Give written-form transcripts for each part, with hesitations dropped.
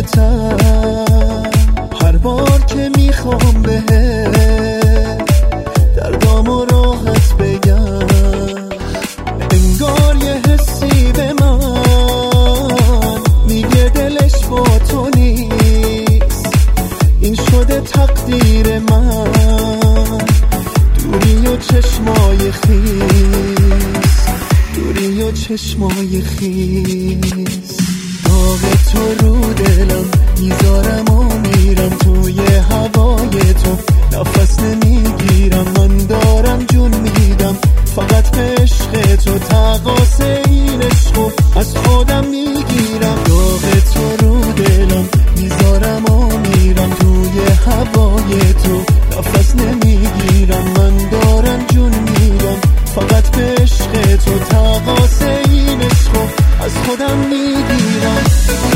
دلتم، هر بار که میخوام بهت دردامو راحت بگم، انگار یه حسی به من میگه دلش با تو نیست، این شده تقدیر من، دوری و چشمای خیس، دوری و چشمای خیس. داغ تو رو دلم میذارم و میرم توی هوای تو، نفس نمیگیرم، من دارم جون میدم فقط به عشق تو، تقاصه این عشقو از خودم میگیرم. داغ تو رو دلم میذارم و میرم توی هوای تو، نفس نمیگیرم، من دارم جون میدم فقط به عشق تو، تقاصه این عشقو از خودم میگیرم.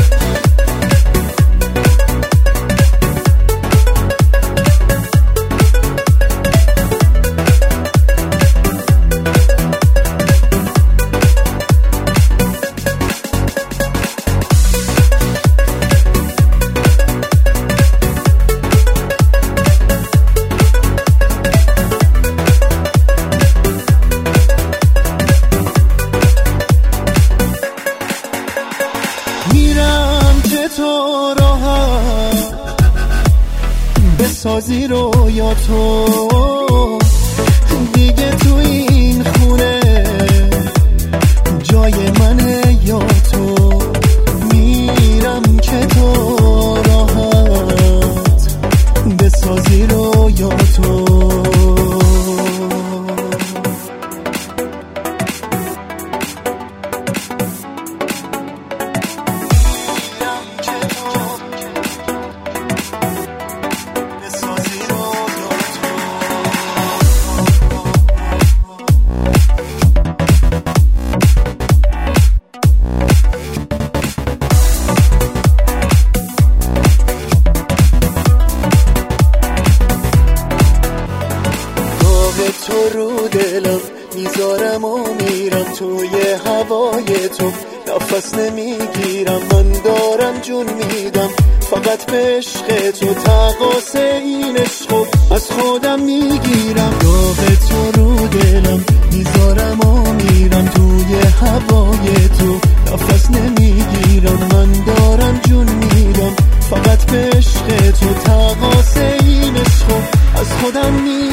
میرم که تو راحت بسازی رویا تو، دیگه تو این خونه جای منه یا تو، میرم که تو راحت بسازی رویا تو. تو رو دلم میذارم و میرم توی هوای تو، نفس نمیگیرم، من دارم جون میدم فقط به عشق تو، تقاصه این عشقو از خودم میگیرم. داغ تو رو دلم میذارم و میرم توی هوای تو، نفس نمیگیرم، من دارم جون میدم فقط به عشق تو، تقاصه این عشقو از خودم میگیرم.